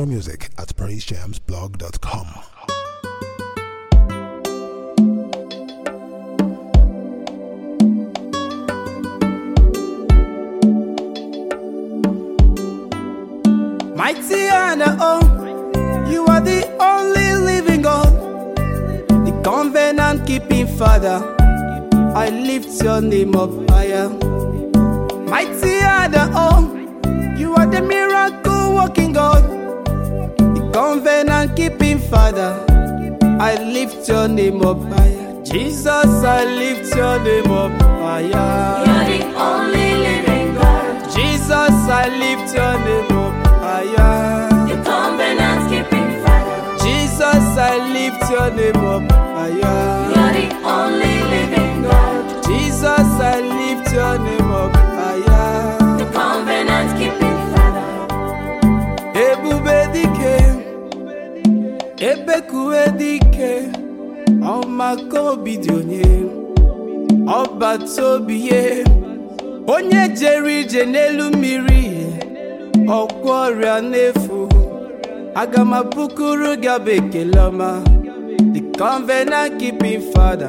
More music at praisejamsblog.com. Mighty and you are the only living God, the covenant-keeping Father. I lift your name up higher. Mighty and you are the miracle-working God, the covenant-keeping Father. I lift your name up higher. Jesus, I lift your name up higher. You are the only living God. Jesus, I lift your name up higher. The covenant-keeping Father. Jesus, I lift your name up higher. You are the only living God. Jesus, I lift your name up higher. The covenant-keeping Father. Ebube dike, ebekuwe dike, ọmaka obi dị onye, ọba tobi ye, onye jere ije n'elu mmiri, ọgwọ ọrịa n'efu, aga m abụkuru gị abụ ekele ọma, the covenant-keeping Father.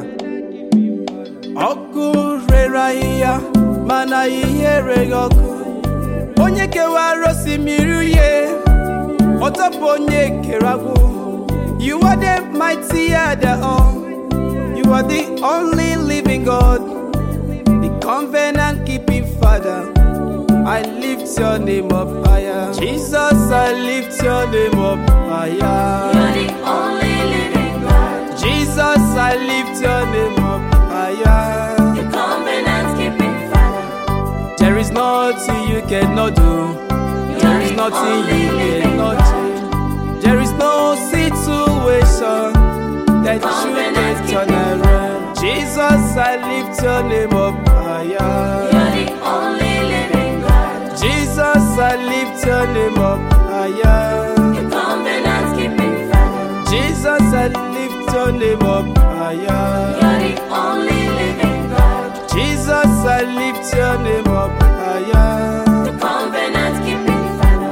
Ọkụ rere ahịhịa, mana ihe ereghị ọkụ, onye kewara osimiri uhie, ọtọpụ onye kere agwụ. You are the mighty Adonai. You are the only living God, the covenant-keeping Father. I lift your name up higher. Jesus, I lift your name up higher. You are the only living God. Jesus, I lift your name up higher. The covenant-keeping Father. There is nothing you cannot do. There is nothing you cannot change. There is no situation that you can turn around. Jesus, I lift your name up higher. You are the only living God. Jesus, I lift your name up higher. The covenant-keeping Father. Jesus, I lift your name up You higher. are the only living God. Jesus, I lift your name up higher. The covenant-keeping Father.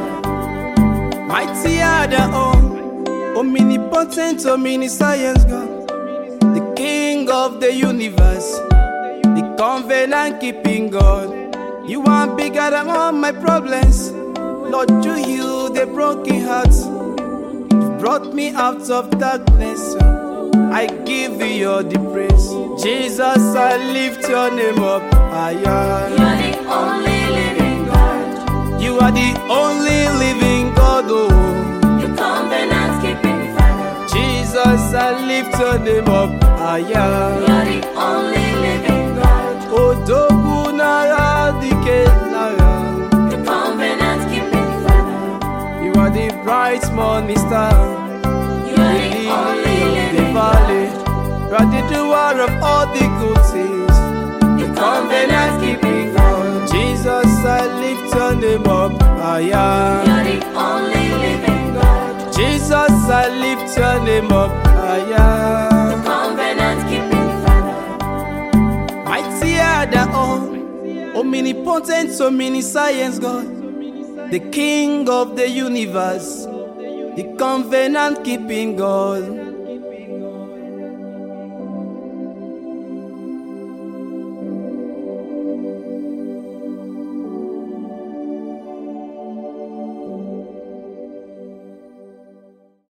Mighty Adonai, omnipotent, omniscience God, the King of the universe, the covenant-keeping God. You are bigger than all my problems. Lord, you heal the broken hearts. You brought me out of darkness. I give you all the praise. Jesus, I lift your name up higher. You are the only living God. You are the only living God, oh. The covenant-keeping Father. Jesus, I lift your name up higher. You are the only living God. Odogu nara dike nara. The covenant-keeping Father. You are the bright morning star. You are the only The living valley. God. You are the doer of all the good things. The covenant-keeping God. Jesus, I lift your name up You higher. are the only living God. Jesus, I lift your name up higher. The covenant-keeping Father. Mighty Adonai, omnipotent, omniscience God, the King of the universe, the covenant-keeping God.